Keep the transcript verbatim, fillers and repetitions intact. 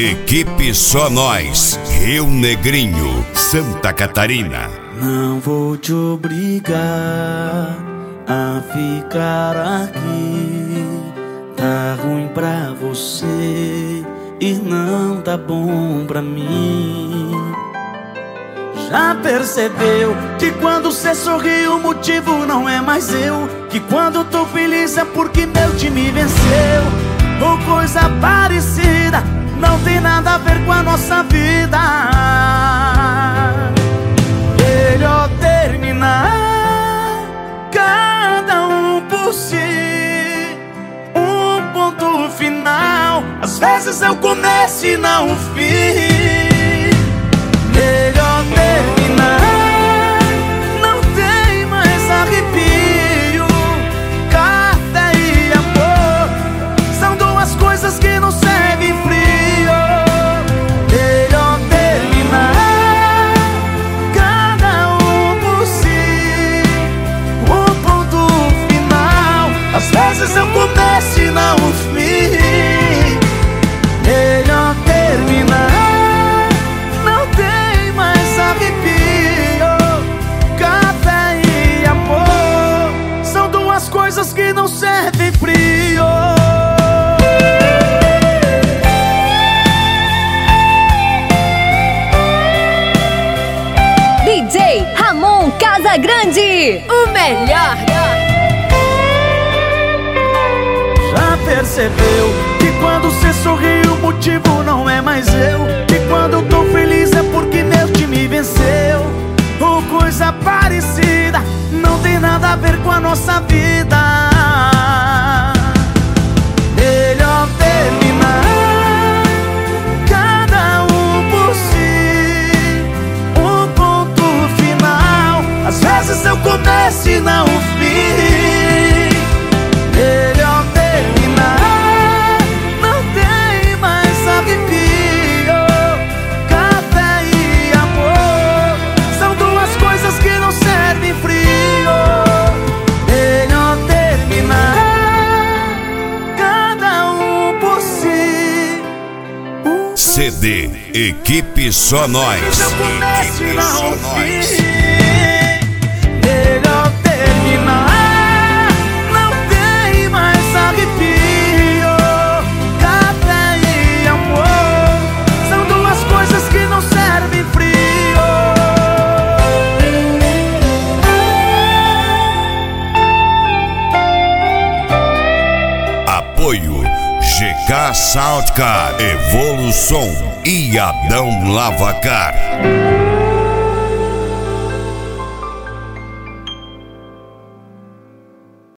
Equipe Só Nós, Rio Negrinho, Santa Catarina. Não vou te obrigar a ficar aqui. Tá ruim pra você e não tá bom pra mim. Já percebeu que quando cê sorri o motivo não é mais eu? Que quando tô feliz é porque meu time venceu? Ou coisa parecida, não tem nada a ver com a nossa vida. Melhor terminar, cada um por si, um ponto final. Às vezes é o começo e não o fim. Melhor terminar, não tem mais arrepio. Café e amor são duas coisas que não servem frio. Melhor terminar, cada um por si, um ponto final. Às vezes eu começo e não o fim. Melhor terminar, não tem mais arrepio. Café e amor são duas coisas que não servem frio. D J Ramon Casagrande, o melhor. Já percebeu que quando cê sorri o motivo não é mais eu? Que quando eu tô feliz é porque meu time venceu? Ou coisa parecida, não tem nada a ver com a nossa vida. Melhor terminar, cada um por si, um ponto final. Às vezes eu começo e não o fim. Melhor terminar, não tem mais arrepio. Café e amor são duas coisas que não servem frio. Melhor terminar, cada um por si. Um C D Equipe Só Nós. Equipe Só Nós. Melhor terminar, não tem mais arrepio. Café e amor são duas coisas que não servem frio. Apoio G K Soundcar, Evolução e Adão Lavacar.